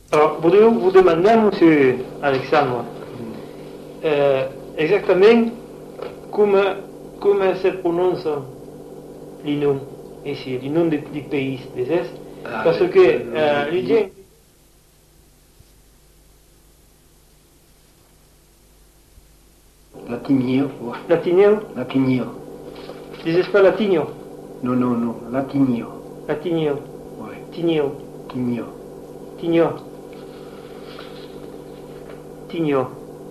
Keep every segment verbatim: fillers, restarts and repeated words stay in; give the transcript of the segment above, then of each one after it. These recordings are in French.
Alors, voudrais vous demander, monsieur Alexandre, euh, exactement comment, comment se prononce les noms ici, les noms des, des pays des Est, Ah, parce que euh, les gens... Latinio, ouais. Latinio, Latinio. disais pas latinio, Non, non, non, Latinio. latinio, Ouais. tinio, Tinio. tinio, tinio,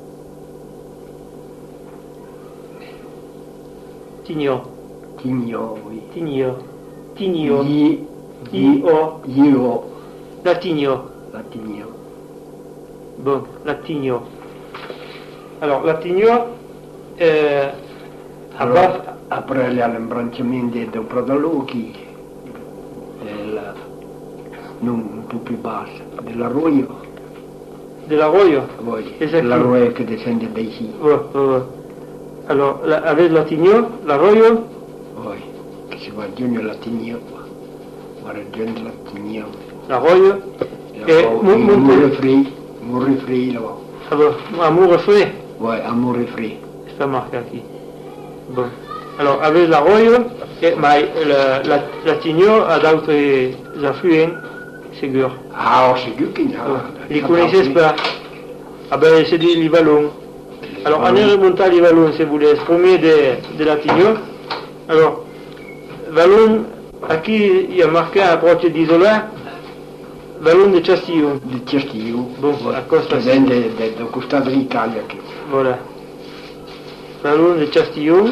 tinio, Tinio, oui. tinio, tinio, Yi, I-O, Io. latinio. Latinio. Bon, latinio. Alors, latinio, euh, Allora, après l'imbrancamento del Prodalochi, del, non un po' più basso, dell'arroio, dell'arroyo. poi Esatto. l'arroio che descende dai sì, Ouais, ouais, ouais. Alors, la, avec latinio, l'arroyo, poi che si va giù nel Latinio, guarda giù nel Latinio, l'arroyo, e et poi mon, mon, Murre Free, Murre Free, là, alors, amour frais, ouais, à Murre Free. c'est pas marqué ici. Bon. Alors, avec l'arroyo, et, mais la, la, latinio a d'autres affluents, sûrs. Ah, c'est du qui n'a. Ils ne connaissent pas. Ah ben, c'est des les ballons. Alors, on est remonté à les ballons, si vous voulez, le premier de, de Latinio. Alors, ballon, ici, il y a marqué à proche d'Isola, ballon de Castillo. Di Castillo, Bon, a Costa che vende da questo dell'Italia. Che... Voilà. Ballon de Castillo.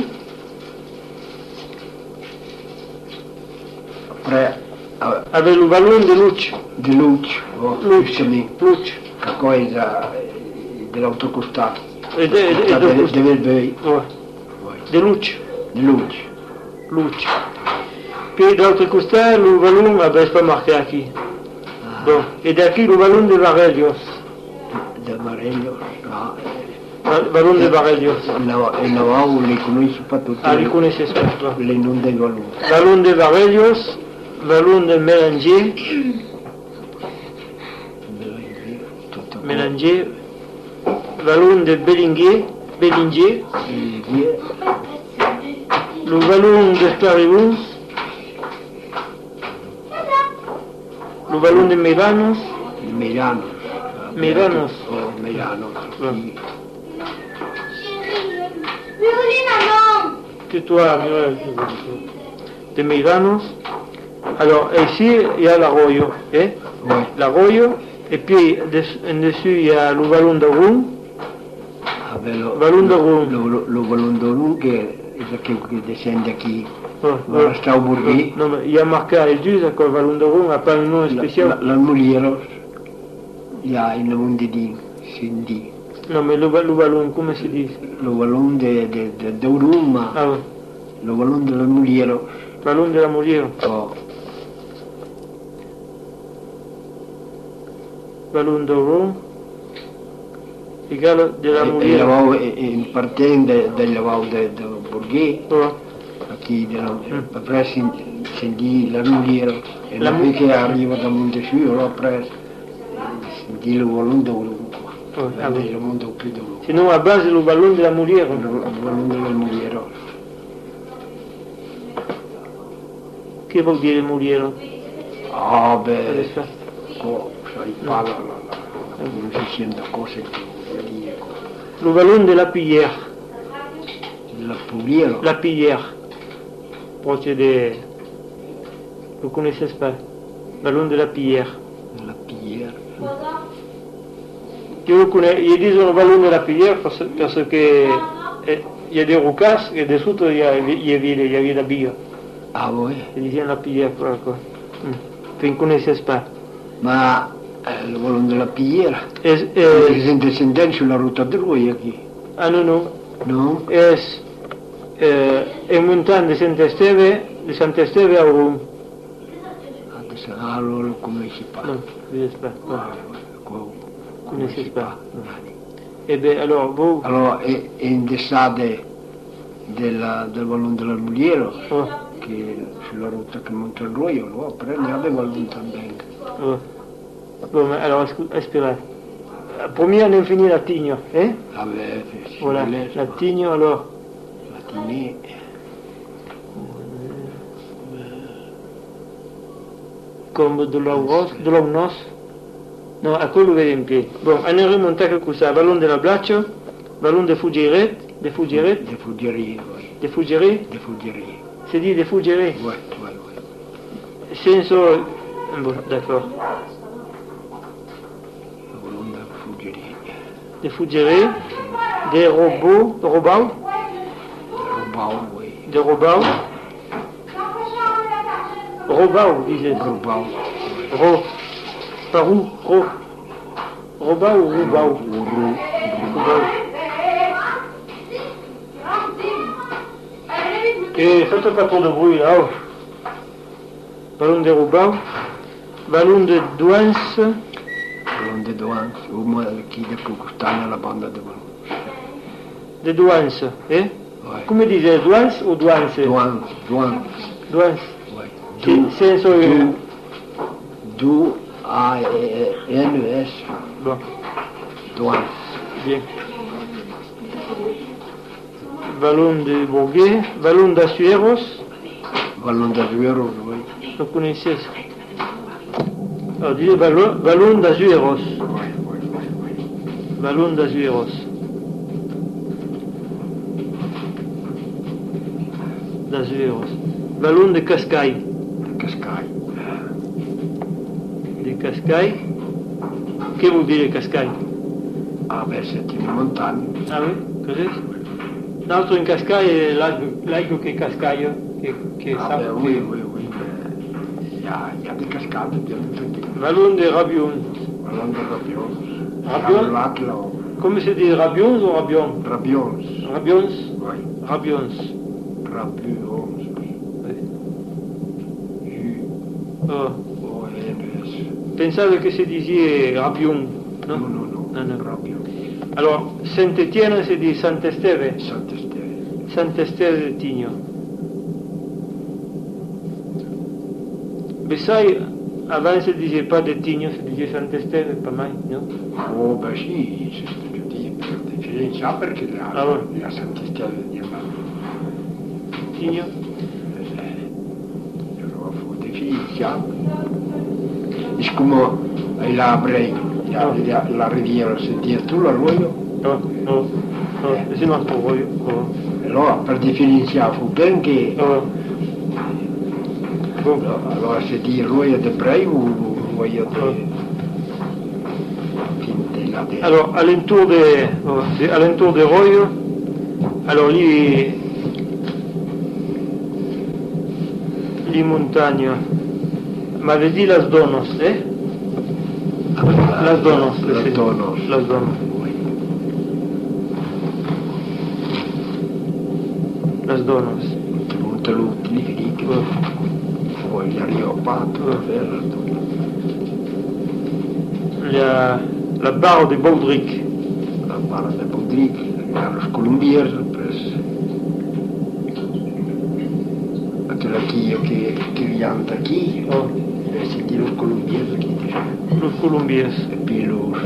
Après, uh, Avec le ballon de Luce. di Luce, oh, Luce. giustamente, Luce. che poi è dell'autocostato. Et de, et de, Deve, de, deve il bei, ouais. De Luce. di Luce. Luce. Puis d'autre côté, le ballon, ah ben, c'est pas marqué ici. Bon. Et d'ici, le ballon de Varelios. Da Marello, no. Le ballon de Varelios. E Navao le conosci pas tutte. Ah, les connaissez pas. Bon. Le nomi dei valori. Ballon de Varelios, ballon de Mélanger, Tutto Mélanger, ballon de Bellinger, Bellinger, Bellinger, le ballon de Sparibus, le ballon de Mélanos, Milano. Mélanos, Oh, Milano. Ouais. que toi, Muriel, de Mélanos. Alors, ici, il y a l'arroyo, hein? Ouais. L'arroyo, et puis en dessus, il y a le ballon de Rouen, Ah, beh, lo, Ballon de Rouen. Lo, lo, lo ballon de Rouen che, che, che descende qui. Ouais, Voilà, ouais. Strasbourg. Non, mais il y a marqué à l'église que le ballon de Rouen n'a pas un nom spécial. L'Almoliero, il y a une monde di Cindy. Non, mais le, le ballon, comment se dit? Le ballon de, de, de, de Rouen, ma Ah ouais, le ballon de l'Almoliero. ballon de la Molière, Oh, ballon de Rouen, égal de la e, e Molière. lavavo, e, e in partendo del lavoro del de Borghese, Ouais. qui de la, Mm. après senti l'Almoliero, e La la mu- che arriva da Montesquieu, après senti le ballon de Rouen. Ouais, ah oui. Le monde più de Rouen. Sinon, à base, le ballon de la Molière. Il ballon dell'Almoliero. Che vuol dire Molière? Ah, Allez, beh, ça. co, sai, parla, la, la, non si sente cose che vuol dire. Le ballon de la Pillère. La Puliero. La Pillère. Proche de... Vous connaissez pas? Ballon de la Pillère. La Pillère. Je le connais, ils disent le ballon de la Pillère parce, parce que eh, il y a des rocasses et des autres il y a, il y a, il y a, il y a la bille. Ah, oui. Ils disaient la Pillère, quoi. quoi. Mm. Vous ne connaissez pas. Ma eh, il ballon della Pillera. Es, Eh, eh, si sente sentendo sulla rotta del Roia qui. ah non, non. No? Es eh, en montagne de Saint-Esteve, de Saint-Esteve à Rouen. Adesso, ah, allora come si fa? Non, vous ne pas. Non. Ah, co- Vous come connaissez si pas. fa? Eh bien, alors, vous... Allora, è, è in desade della, del ballon dell'Almoliero, Oh, che sulla rotta che monta il Roio, lo prende, aveva il ballon también. oh. Bon, mais alors, escu- espera. Premier à l'infini latigno, eh? Ah beh, si Voilà, vuole, latigno, alors. latini, Come de l'auros, de l'aunos. No, a quello vede in piedi. Bon, andremo in tacca cosa? Ballon della braccio, ballon de fuggeret, de fuggeret, de fuggerie, oui. de fuggeret, De fuggerie. si dit de fuggeret. Ouais, ouais, ouais. Senso, bon, d'accord. Volonda fuggerie. De fuggeret, des robots, robau, Robau, oui. de robau. Robau, disait. Robau. Ro. Par où? Ro. Robau ou Robau? Uru. Robau. Et faites pas trop de bruit là. Oh. Ballon de Robau. Ballon de Douance. Ballon de douane. Uma chi de poco sta nella banda de ballon. De Douance. Eh? Ouais. Come dice? Douance ou Douance? Douane, douane. Douance. Ouais. Che senso è? Du, du, A, E, N, S. Bon, Douane. bien. Ballon de Bourget. Ballon d'Assueros. Ballon d'azuero, oui. Lo connaissez? Alors, disait ballon, ballon d'Azueros. Ouais, ouais, ouais, ouais. Ballon d'Azueros. D'Azueros. Ballon de Cascaille. Cascai. De Cascaille. Che vuol dire Cascaille? Ah beh, c'est une montagne. Ah oui? Cos'è? L'altro in Cascaille è l'algo, l'algo che cascaio, che, che Ah sa- beh, che- oui, oui, oui. Il y a, il y a des cascades, bien entendu. Ballon de Rabion. Ballon de rabions. Rabions? Lac, là. Come si dice Rabions o Rabion? Rabions. Rabions? Oui. Rabions. Rabions. Oui. U, Oh. O, N, S. Pensavo che si diceva Rabion, no? Non, non, non. No, no. Rabions. Alors, Saint-Étienne si dit Saint-Esteve. Saint-Estève. Saint-Esteve de Tigno. Mais ça, avant se disait pas de Tigno, se disait Saint-Esteve, pas mal, non? Oh, beh sì, c'est ce que je dis. Per differenza perché la, Ah, ouais. la Saint-Estève di Amman. Tigno? Però fu difficile. Es como la abrei, la, la, la riviera, sentia tu l'arroyo. No, no, no, c'est notre rollo. Oh. Allora, per differenziare fu ben che Oh. Bon. allora se di arroyo de Brei o arroyo de de la de Alors, alentour de, oh, de, alentour de Royo, alors lì, lì montagna, m'avait dit Las Donos, eh? Las Donos, Las sì. Donos. Las Donos. Las Donos. Monte l'utili che Oh. poi gli arrivato Oh. per La, la barre de Baudric. la barra de Baudric, los colombiers, pues aquella chi che che rianta aquí, Oh. e sentì los colombiers aquí. Los Colombiers. E poi los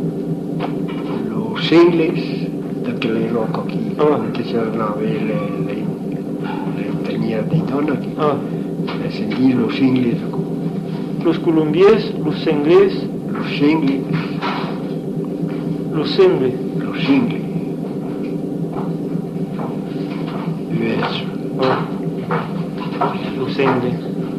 los ingles, perché le roco aquí, Oh. che c'erano le le le tenia di donna aquí. Oh. E sentì los ingles, Los Colombiers, los Anglais, los ingles, los Anglais. los ingles. U S. Oh. Los Anglais.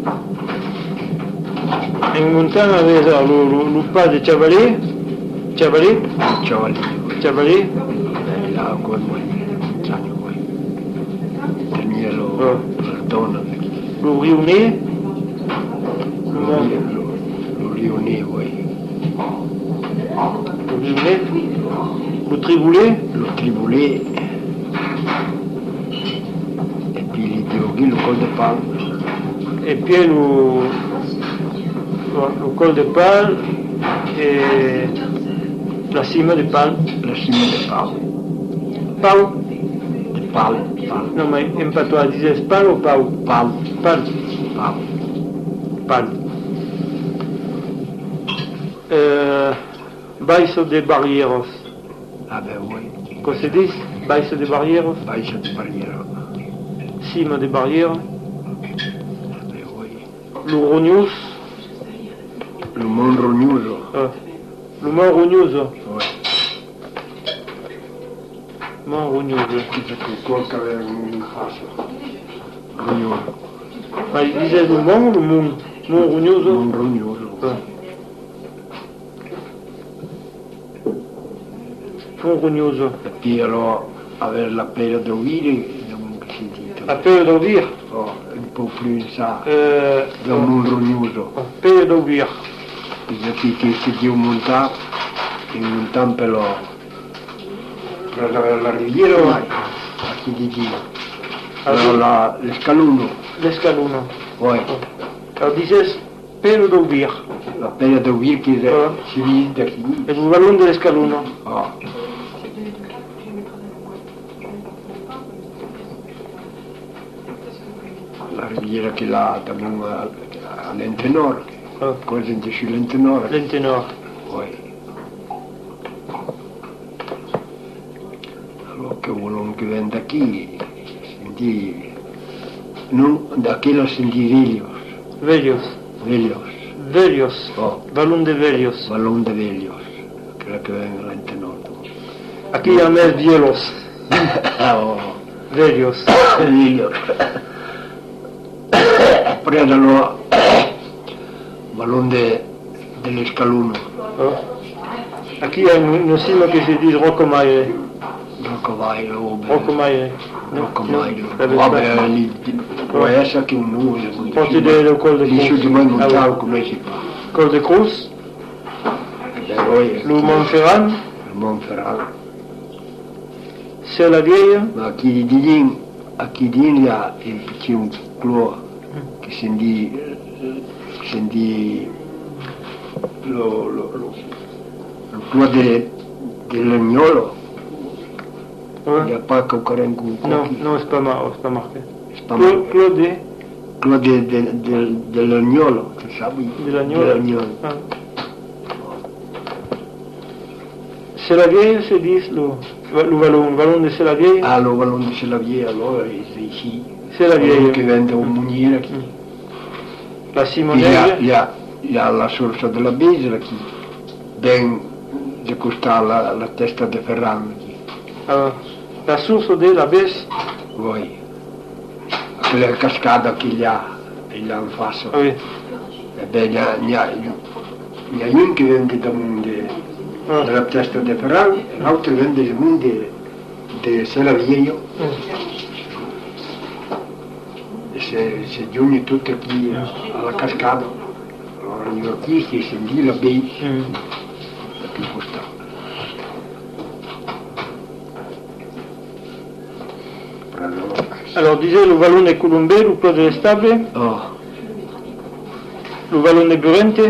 In montagna aveva lo, lo, lo pas de Chavalet, Chavalet, Ciao, Chavalet, là, come sai, poi tenia lo Oh. la donna, lo Rionnais, lo lo lo riunì, poi lo Rionnais, lo Triboulet, lo tribulé e poi li dioghi lo col de pal, et puis lo, lo, lo Col de Pal et la cima de Pal. la cima de pal, Pau, de pal, pal, non mais en patois, disais Pal ou Pau? pal, Pal, pal. Pal. Eh, baixo de barrieros. Ah beh, oui. Cosa si dice? Baixo de barrieros? Baixo de barriera. Cima de barriera. Ah beh, oui. Lo rognoso. Le monde rognoso. Eh, lo mont rognoso. Oui. Mont rognoso. Perché qualche aveva un passo. Rognoso. Ma dice lo mont o lo mont? Mont rognoso? Monde rognoso. Eh. Mont rognoso. E poi allora avere la pelle da uire, non ho sentito. La pelle d'Ovir. Oh, un po' più in sa, Eh, da un monde rognoso. oh, pelle d'Ovir. Perché che si dio montato, in un tempelo, per la, la riviera vai, a chi di Dio. Allora la, l'escaluno, L'escaluno. poi Alors dices pelle d'Ovir. la pelle da uire che Ah. si vede da chi. El balón del escaluno. Oh. La riviera che là abbiamo all'Entenor, Ah, cosa in dice l'Entenor, L'Entenor. poi. Allora che uno che viene da qui, senti, non da qui lo senti Velios, Velios. Velios, Velios. oh, Balón de Velios. Ballon de Velios, quella che viene all'Entenor. Aquí llamé Vielos. Oh, Velios. Velios. Poi allora, Ballon de, dell'Escaluno, Ah. Aquí hay un encima que se dice Roccomaire. Roccovailo, Roccomaire. Roccovailo, No, vabbè, lì può essere che un nome, Forse del Col de lì su di me non Cruz. sa Ah, come si fa. Col de Cruz. Beh, poi, Lo Montferrand. il Monferrato, C'est la vieille. ma a chi di lì, a chi di lì ha il piccino clo, che senti, senti, lo, lo, lo, il clo de, dell'agnolo, il n'y a Ouais. pas ancora un coup. Non, non, c'est pas, mar c'est pas marqué. C'est pas Clo- marqué. Claude Quello de, de, de, dell'agnolo, che sapi? dell'agnolo. Dell'agnolo. Ah. C'est la vieille, se dit le, le ballon. Le ballon de c'est la vieille. Ah, lo non dice la via, allora dice sì. C'est la Quello vieille. che vende un muniere, chi? La Gli ha, Simonelle. gli ha, gli ha la sorsa della Besera, chi? Ben, di costare la, la testa di Ferrando, chi? Ah, la source de la baisse. Voi. Quella cascata che gli ha, e gli ha in faccia. Ah oui. E beh, gli ha, gli ha, gli ha un che vende da monde, Ah. dalla testa di Ferrando, e l'altro vende il monde di Selavieio. Mm. E se, se giunge tutti qui alla cascata, allora io qui che senti la base, Mm. da più costa. Allora, Alors, disait le ballon de Colombé, le Clos de l'Estable, oh, le ballon de Burente.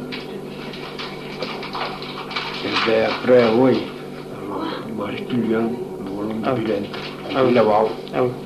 e beh, après a voi, allora, ma studiano, non vogliono Ah. di Bilente, Ah. e qui lavavo. Ah oui.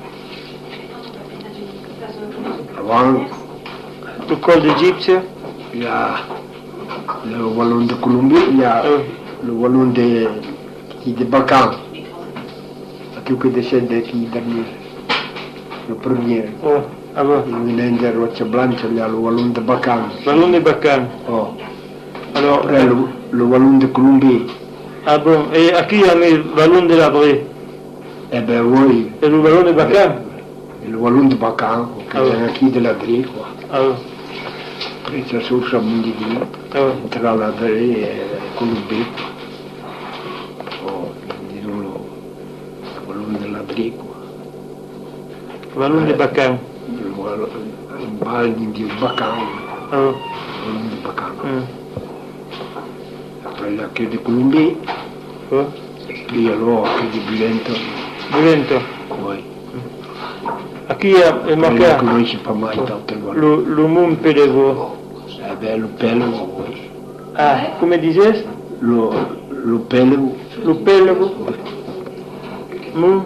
Avant, Le col d'Égypte. il y a le wallon de Colombie, il y a Ah oui. le wallon de, de Balkan, qui che descende qui dernier, le premier. Oh, ah bon. Il vient de Roccia Blanca, il y a le wallon de Balkan. Ballon de Bacan. Oh. Alors, Après, le, le wallon de Colombie, ah bon, et à qui a mis le ballon de la Brée? eh ben oui, Et le ballon de Bacan? le wallon de Balkan, che Ah oui. è qui della Brie, qua. Ah oui. Presa sul Samundi di Ah oui. tra la Brie e Colombie. Oh, dicono il wallon della Brie, qua. Ballon de Bacan. Il wallon, il baldi di Balkan, Ah oui. il wallon di Balkan. Mm. Après, il y a che di Colombie, Oh. e poi allora che di Bilento, Violento. poi. À qui a Non marqué conosci pas mai tanto il wallon. le, le Moum Pélévo? Eh beh, lo pelo, oui. Ah, come dices? Lo, lo pelo, Le Pélévo? Moum?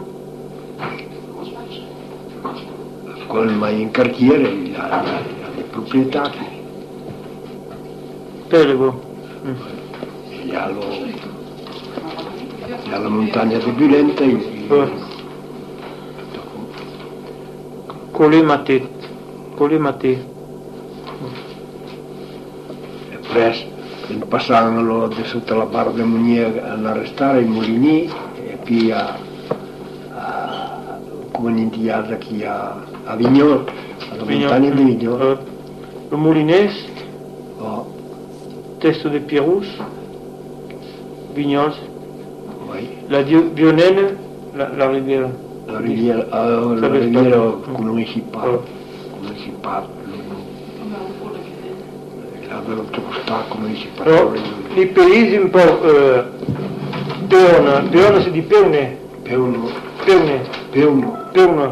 con mai in cartiere, ha le proprietà. Pélévo. Il y a, le, il y a la montagna di Bulenta. Ouais. Collé ma tête. Collé ma tête. E presto, passavano di sotto la barra di Mugnier a arrestare i mulini e poi a, a come indicato qui a, a Vignol, alla montagna di Vignol. Euh, le Moulinès, Oh, Testo de Pierrous, Vignols, oui. la Dio- Bionelle, la, la riviera. La riviera, uh, la Sabe riviera stato- conosci Oh. pas, conosci pas, la velocità conosci pas. Alors, les pays, un peu, euh, Peone, Peone c'est dit Peone, Peuno, Peone, Peuno, Peone,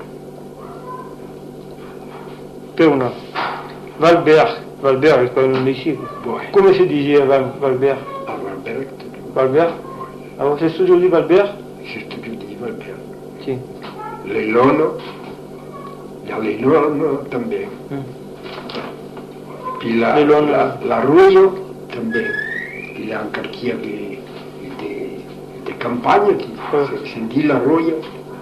Peone, Valberg, Valberg, c'est pas un ici. ouais. Comment se disait Val, Valberg? A Valberg, Valberg? Alors, c'est toujours dit Valberg? c'est ce que je dis Valberg. Si. Leilono, il y a Leilono també. Mm. Puis la, Leilono. la, la Ruyo també. Il y a un quartier de, de, de campagne qui Ouais. se, se dit la Ruyo.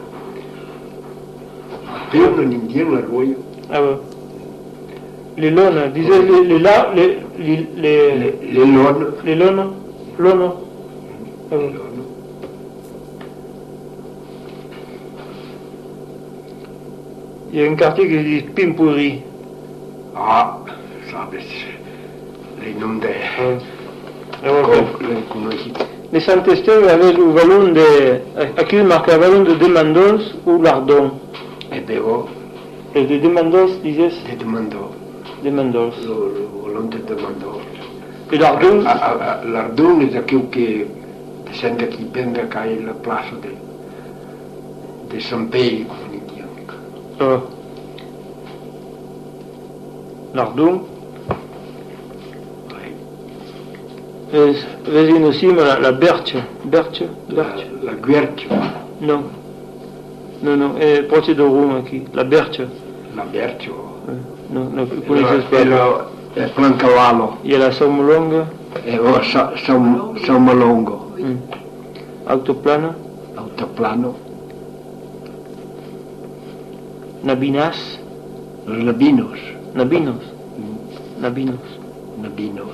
Peuno en indien la Ruyo. Ah ouais. Les lones, disait les, les, la- les, les, les, Leilono. les lones, lones. Ah ouais. Leilono. Il y a un quartier qui se dit Pimpuri. Ah, sabes, les noms de... Ouais. Ah ouais. Com, les conosci. Les Saint-Estève avaient le vallon de. Aquí il marque le vallon de Demandos ou Lardon. E bevo Et de Demandos disait de demandò, Demandos. lo, lo volante demandò. Et Lardon, A, a, a, Lardon és aquell que descend d'aquí, prendre que hi la plaça de, de Sant Pere, com en diuen. euh, Lardon, Oui. et Résine aussi mais la, la Berche. Berche, La, Berche. la Guercio, Non. Non, non, è proche de Rome qui. La Berche. la Bercio, Euh, non, non, vous e connaissez la, e pas. la, e Plancavallo, Il y a la Somme Longue, e oh, Sa, Sam, Sammalongo, mm. Autoplano, Autoplano, Nabinas, Labinos, Nabinos, mm, Nabinos, Nabinos,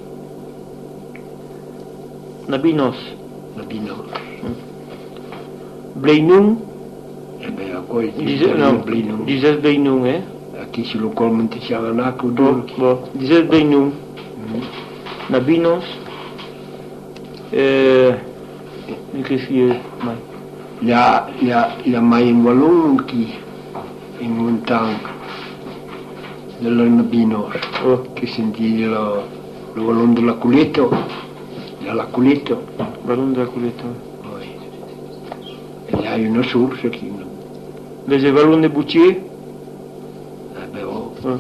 Nabinos, Nabinos. Bleinung, E beh, a poi disait, non, Blinum. disait Bleinung, eh? Aqui se lo colmente si avanaco Bon, duro. bon, disait Bleinung, Mm. Nabinos, euh, qu'est-ce qu'il y a? Ouais. Il y a, il y a, il y a mai in Wallon qui, in montagna, della Nabinos, Oh, che senti lo, lo Wallon della Culeto, della Culeto, ballon de la Coulette. poi. E il y a una source qui, no? Les ballons de Boutier, Eh beh, oh, ouais.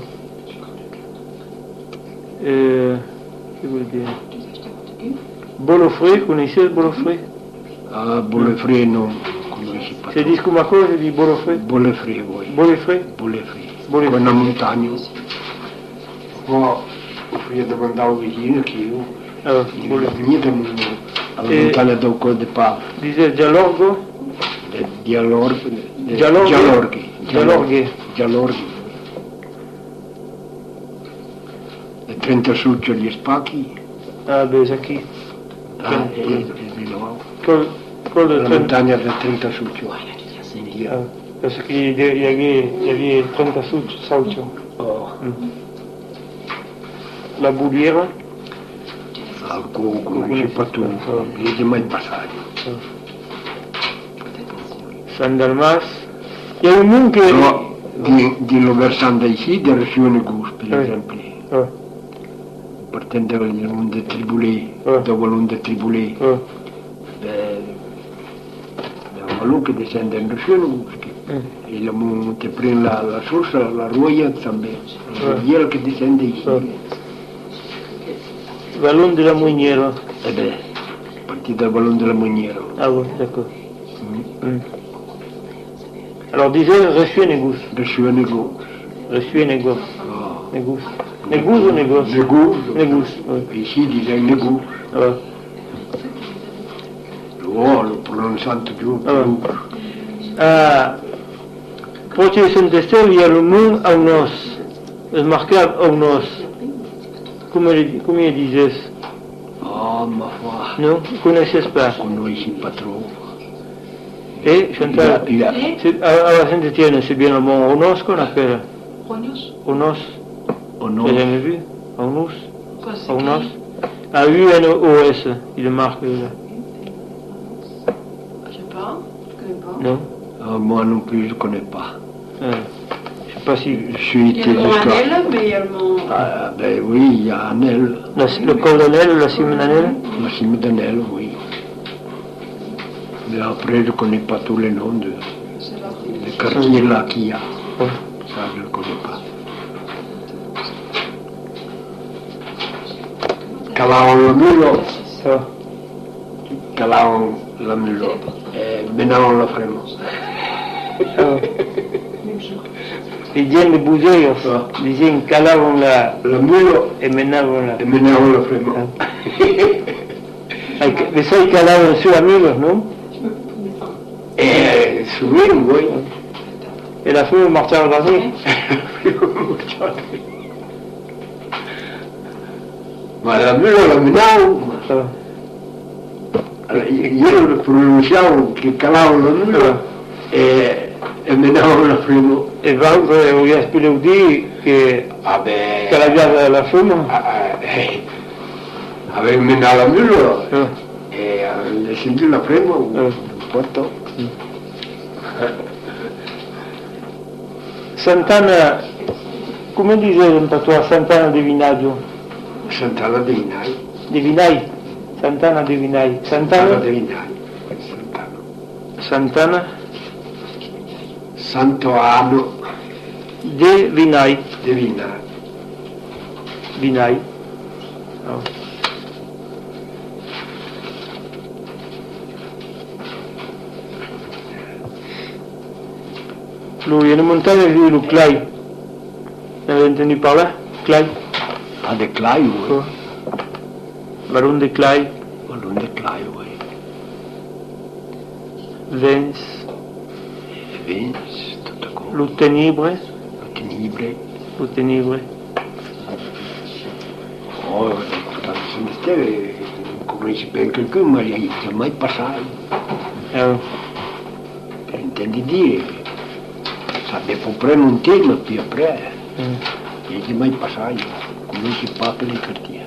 Euh, que veut dire? Bolofré, connaissez le Bolofré? ah, Bollefré non, conosci pas. C'est dit comme à cause, di Bolofré? Bollefré, voi. Bolofré? Bollefré. Bollefré. Quella montagna. Oh, io domandavo vicino che io, Ah, Bolofré. niente, alla E- montagna del Col de Pau. Disait Dialorgo, De Dialorghi. de- Dialorghi. Dialorghi. Dialorghi. Dialorghi. E trenta succio gli spacchi. ah, ben, c'est qui? Ah, e, e di nuovo. Col, col de La Trent. montagna del trenta succio. Ah, parce qu'il y avait, il y avait trente sauts. Oh, La Boulière, alcun conosce pas tu, io di mai passato. San Dalmas. Il y a un monde qui. Però di, di lo versante ici, di Ressione Gus, per Eh. esempio. Ah, Partendo dal mondo tribulé, Eh. da mondo tribulé. ah, Da quello che descende in Ressione Gus. mm. E la monte prende la, la sorsa, la ruoia, també. La riviera che descende ici. Eh. Ballon de la Mounière. E beh, partita dal ballon della Moniera. Ah oui, d'accord. Mm. Alors disait reçu négus. Ressione Gus. Reçu négus. Oh, Négus. Négouz ou négoce? Négouz. Négouz, oui. Ici, ils disaient négouz. Ouais. Oh, le prononçant toujours Ah ouais. plus. Ah, Poche Saint Estelle, il y a le monde au nos. Le marquable au nos. Comment il, comment il disait? Oh, ma foi. Non, vous ne connaissez pas. On ne ici pas trop. Et Chantal, Il a, c'est- à, à la Saint-Étienne, c'est bien le mot au nos qu'on appelle. Rognos. Au nos. on Tu a, l'as jamais vu? Au nos. Quoi, c'est Au qui? nos. A U N O S, il le marque là. Je sais pas. Je connais pas. Non? ah, moi non plus, je ne connais pas. Euh, je sais pas si. Je suis Il y a le mot jusqu'à- Anel, mais il y a le mot. Ah, ben oui, il y a Anel, La, le colonel, la Simonanel? la cime d'Anel, oui. Mais après, je ne connais pas tous les noms de, C'est là. des quartiers là qu'il y a. Ouais. Ça, je ne le connais pas. Calaon le mulo, Ça va. calaon le mulo, et maintenant le fremo. Ça va. Les gens de Bouzeilles, disaient calaron la. Le mulo, Et maintenant voilà. et maintenant le fremo. Mais ça, ils calaron sur la mule, non? Et souvent, oui. Et la femme marchait en dernier. Ma la mulo, le maintenant, Ça va. io lo pronunciavo che calavo la nulla e, e me davo la fremo. Et Valdre, on lui a dit que. Ah beh, Qu'elle avait la femme. ah, eh, avevo me dava la nulla Ah. e eh, sentì la fremo Eh. un po' to. Sant'Anna, come disait un patois Sant'Anna di Vinaggio? Sant'Anna dei Vinai, Di Vinai? Sant'Anna di Vinai. Sant'Anna Sant'Anna? dei Vinai, Sant'Anna. Sant'Anna Santo Anno de Vinai. dei Vinai. Vinai. Oh. Lui, il est monté avec lui, le Clay. Vous avez entendu parler? Clay. Ah, de Clay, oui. Quoi? Baron de Clay. Ballon de Clay, oui. Vence. Vince, tutto come. Lo Tenebre. Lo Tenibre. Lo Tenebre. Oh, se steve come si per qualcuno, ma gli è mai passato. Oh. Per intendi dire, sapevo prendere un tema più après, Mm. e gli è mai passato, come si parla di cartiera.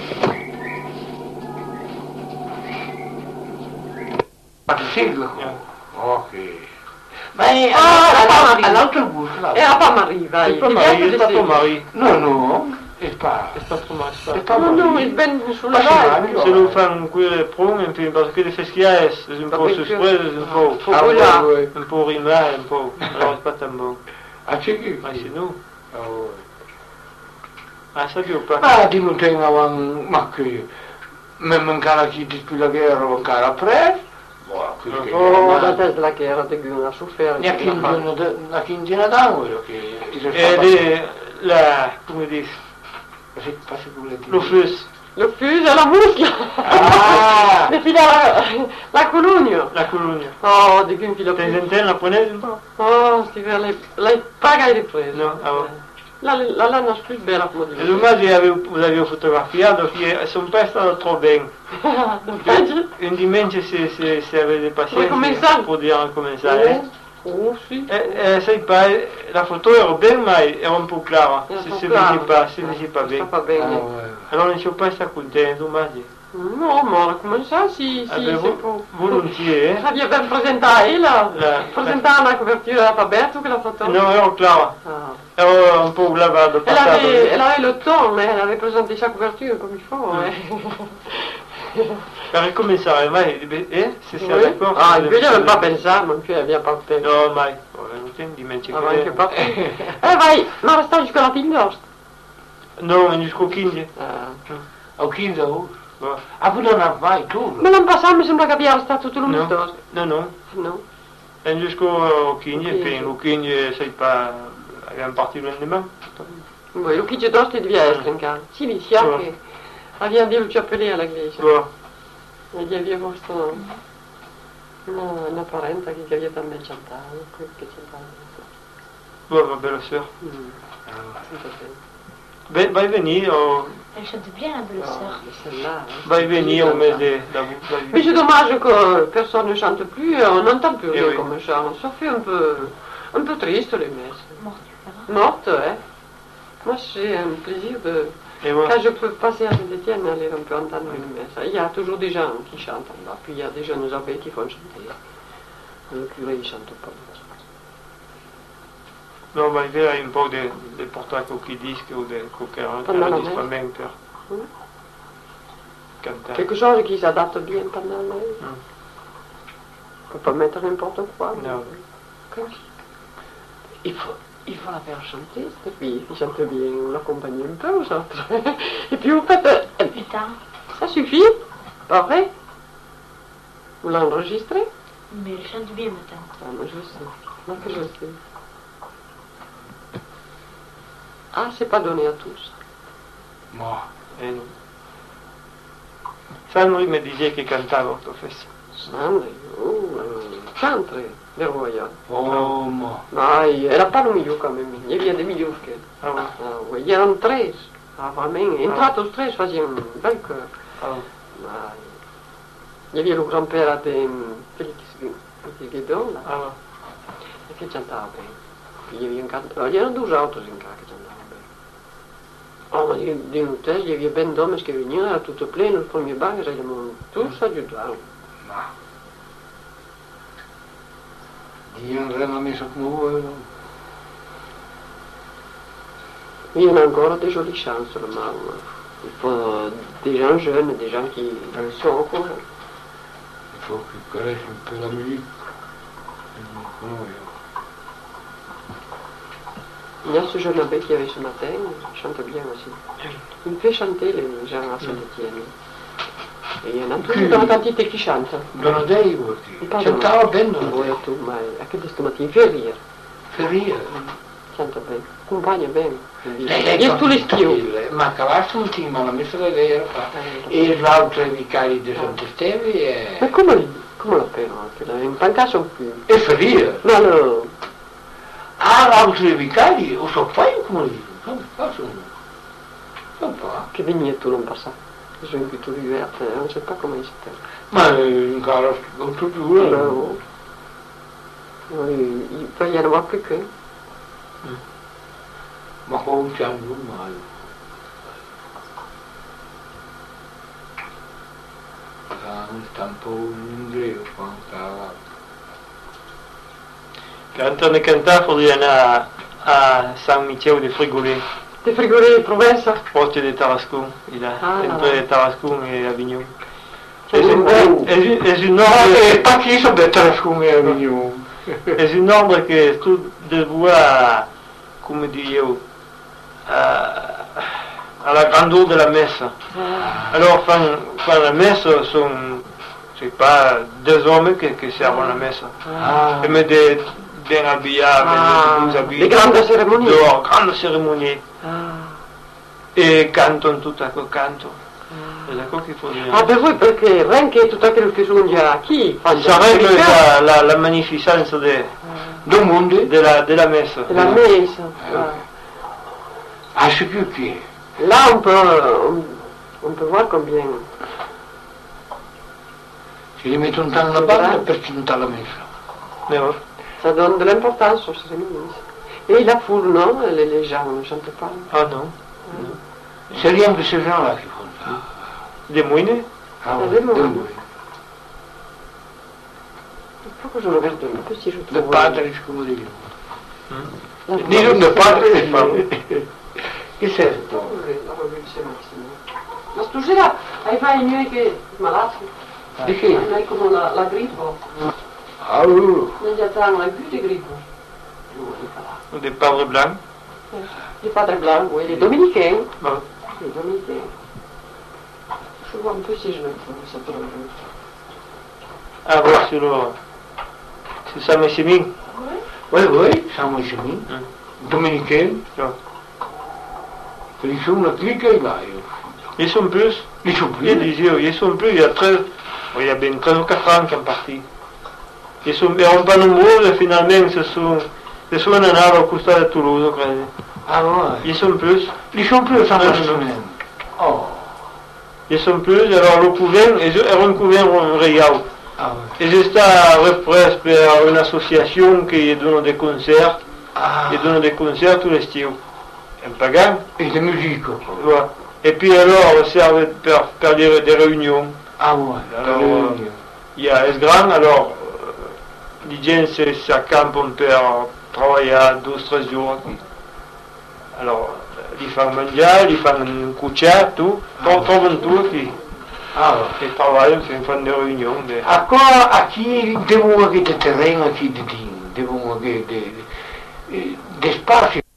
Siglo? Ja. Ok. Ma è Ah, all'aut- all'autobus là? Et à pas Marie, va. C'est pas Marie, c'est pas ton mari. No, no, è pas. C'est pas ton mari. C'est pas Non, non, Marie. il ben sulla Ma sì, valle. Mario. Se lo fanno quelle prome, un peu, parce que les feschiaes, c'est un peu Vabbè, surprise, un peu, Faut Ah, quella. ouais, ouais. un peu rimare, un peu. Alors c'est pas tant bon. Ah, c'è chi? Ah, c'est nous. Ah, ouais. Ah, ça dure pas. Ma di non tengo, ma che... Mi mancava chi di più la guerra, mancava presto. Boh, qui che... Oh, dat is la guerra de Gun a souffert. Una quindicina d- una quindicina d'anni che ti sei Et fatta- les, la, comment dire, Così, passi pure le le fus, Le fus et la mouche, là. Ah! Le fil à la colugno. la colonna. Oh, di Gun filo T'as più. une la prenez un peu? Oh, sti per lei, lei paga e riprese. No, ah bon. La, la lana è più bella come di Et dommage, vous avez, vous avez photographié, donc ils sont pas trop bien. Une dimanche, c'est, c'est, c'est avec des patients, Oui, comment c'est ça? pour dire comment ça est. Oh, sì. Eh, eh, sai pas, la photo era bien, mais era un peu clara. Era un Se po' se clara. vede pas, se vede pas Sta bien. fa Ah, bene. ouais. Alors non sono pas sta contento, dommage. No, ma come sa, sì, sì, Avevo si può. volontiers, eh. Savi ben presentare la, La- presentare la copertura da Faberto che la foto. Non, era clara. Ah. Era un po' lavata, Elle avait, passata. elle avait le temps, mais elle avait présenté sa couverture comme il faut. Mm. Ouais. Per ricominciare, mai, eh? Se sei Oui. d'accordo? Ah, lui, il n'avait pas pensé, ma più elle vient pas faire. No, mai. Oh, non ti dimentichi. Avant que parte. Eh, vai, ma resta jusqu'à la fine d'orge. No, jusqu'au quindici. Ah. Au quindici agosto. Boh. Ah, tu non vai tu? Ma l'anno passato mi sembra che abbia arrestato tutto l'anno No, scorso. no, no. No. E jusqu'au quindici, Ok. e poi au quindici, sai pas, abbiamo partito il lendemain. Voi, lo che d'oste devia essere in casa. Sì, mi si che aveva di luce appelé alla chiesa. Bon. E gli aveva posto una, una parente che aveva también cantato, che cantava. Bon, ma belle sœur. Mm. Tutto bene. Va, va venir, au, Elle chante bien, la belle sœur. Oh, celle-là, hein. va venir au mes de la Mais c'est dommage que personne ne chante plus, on n'entend plus Eh rien oui. comme chant. Ça fait un peu, un peu triste les messes. Morte, ça va. Morte, hein. Moi j'ai un plaisir de... Et voilà. Quand je peux passer à Saint-Étienne, aller un peu entendre une messe. Il y a toujours des gens qui chantent là, puis il y a des jeunes abbés qui font chanter. Le curé ne chante pas. Non, ma idea è un po' di de portare qualche disco o di qualche Pendant la enregistrement per Mm. cantare. Quelque chose qui s'adapte bien pendant la messe. Mm. On peut pas mettre n'importe quoi. Non. Comme- Il faut, il faut la faire chanter, cette fille. Il chante bien, on l'accompagne un peu aux autres. Et puis vous faites... euh, Putain. Ça suffit, pas vrai? Vous l'enregistrez? Mais elle chante bien maintenant. Ah, moi je sais. Moi que je sais. Ah, c'est pas donné à tous. Ma, Eh no. Sandri mi dice che cantava ortofessa. Sandri, oh, euh, chantre, le royaume. oh, ma. Non, elle n'a pas le milieu quand même. Il y avait des milieux que... Ah ouais. Ah, oui, il y en a treize. Ah, vraiment, entrato os três faziam un bel cœur. Ah ouais. Ah, il y avait le grand-père de Félix Guédon, là, Ah ouais. che cantava bene. Il y avait un canteur, il y en a douze autres in casa che cantavano bene. Oh, ma di un hotel, il y avait ben d'hommes qui venaient, era tutto plein, le premier banc, eravamo tous adjutants. Ma. Io non avrei messo come voi, no? Il y en a encore des jolies chances, seulement. Il faut des gens jeunes, des gens qui sont au courant. Il faut qu'ils connaissent un peu la musique. Non, Il y a ce jeune abbé qui avait ce matin, il chante bien aussi. Il fait chanter les gens à Saint-Étienne. Et il y en a toujours dans la quantité qui chantent. Donadei vuol dire. Pardon. Cantava bene Voi Donadei. tu, ma anche di stamattina, fa ridere, Feria. canta bene, accompagna bene. Lei, lei Io tu le schio. Ma Cavazzo non ti ma la messa da lei era fatta. E l'altro è vicario di Sant'Esteve Ma e... come, come la però? In pancasso un film. E Feria. No, no, Ah, l'altro è vicario, o so fai come li dico. Non faccio un... Non fa. che vigneto tu non passa. Sono in cui tu vivi, non so pas come si chiama. Ma in cara struttura. No. Poi gli hanno va più che. Ma come c'è un mai. Un stampo in inglese quando stava. Cantare e cantare vorrei andare a San Michele de Frigolet, Ti frigorei di Provenza? porte de Tarascon, il a Ah, entre là-bas. Tarascon et Avignon. C'est È un, bon. è, è, è un Ah, e ordre, pas chi so better come Avignon. è un ordre che tu devois, come dire io, à, à la grandeur de la messe. Alors, quand, quand la messe sont, c'est pas deux hommes qui, qui servent la messe. Ah, Ils mettent des, bien habillés, Ah, des habits. des grandes cérémonies. Dehors, grande cérémonie. Ah. E cantano tutto a quel canto. È da quello che può dire. Ah, per voi perché anche tutto quello che sono già qui fanno Sarebbe la, la, la magnificenza de, del mondo? della, della messa. la messa. Ah. Ah, c'est più che. Là on peut, on, on peut voir combien. Si li mettono tanto la banda per cantare la messa. No? Ça donne de l'importance aux cérémonies. Et la foule, non, les, les gens ne chantent pas. Ah non? C'est rien que ces gens-là qui font ça. Des moines? Ah, Ah, oui, des moines. des moines. Il faut que je regarde un peu si je trouve. De padre, come dire. La Di un de padre. Che serve? La rivoluzione massima. Ma sto girato, hai fai i miei che malati? Di che? Hai come la, la grippo. Ah, uh. Non gli hanno più di grippo. Des padres blancs? Les padres blancs, oui, les dominicains. Bon. Les dominicains. Je vois un peu si je le trouve, ça peut le Ah, voir sur le... Sur Saint-Maximin? Oui, oui, siamo vicini. Mm. Domenichini. No. Ils sont la clique et là. Ils sont plus. Ils sont plus. Ils disent, ils sont plus, il y a treize, il y a bien treize ou quatre ans qu'ils sont partis. Ils sont, ils sont pas nombreux, et finalement, ce sont, ce sont en allant au costat de Toulouse, je crois. Ah ouais. Ils sont plus. Ils sont plus sans Ah, la non. semaine. Oh. Ils sont plus, alors le couvent, ils ont un couvent réel. Ah ouais. Ils sont repris par une association qui donne des concerts, Ah. ils donnent des concerts tous les styles. Un pagan. Et de musique. Quoi. Ouais. Et puis alors, servent pour, pour des, des réunions. Ah ouais. Alors, euh, il y a es grand, alors, euh, les gens s'accampent pour travailler deux trois jours. Alors, ils font manger, ils font un coucher, tout, Ah, ils trouvent tout, puis Ah ouais. ils travaillent, ils font des réunions. Des... Agora aqui devo aqui de terreno aqui de din, devo aqui de de espaço